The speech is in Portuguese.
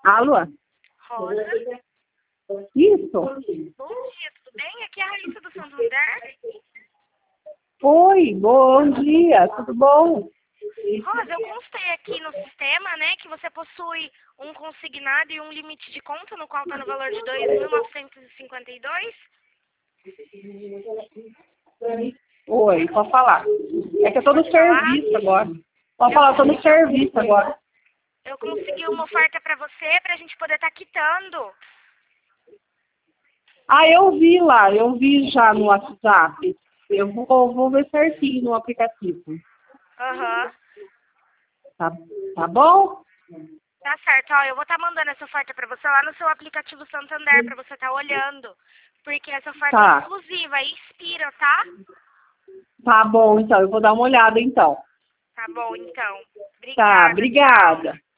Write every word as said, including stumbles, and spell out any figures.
Alô? Rosa. Isso? Bom dia, tudo bem? Aqui é a Raíssa do Santander. Oi, bom dia, tudo bom? Rosa, eu constei aqui no sistema, né, que você possui um consignado e um limite de conta, no qual está no valor de dois mil novecentos e cinquenta e dois. Oi, pode falar. É que eu tô no Pode falar? serviço agora. Pode Eu falar, eu tô no consegui, serviço agora. eu consegui uma oferta para você, para a gente poder estar quitando. Ah, eu vi lá, eu vi já no WhatsApp. Eu vou, vou ver certinho no aplicativo. Aham. Tá, tá bom? Tá certo, ó, eu vou estar mandando essa oferta para você lá no seu aplicativo Santander, para você estar olhando. Porque essa oferta é Tá. exclusiva e expira, tá? Tá bom, então, eu vou dar uma olhada então. Tá bom, então. Tá, Obrigada, tchau. obrigada.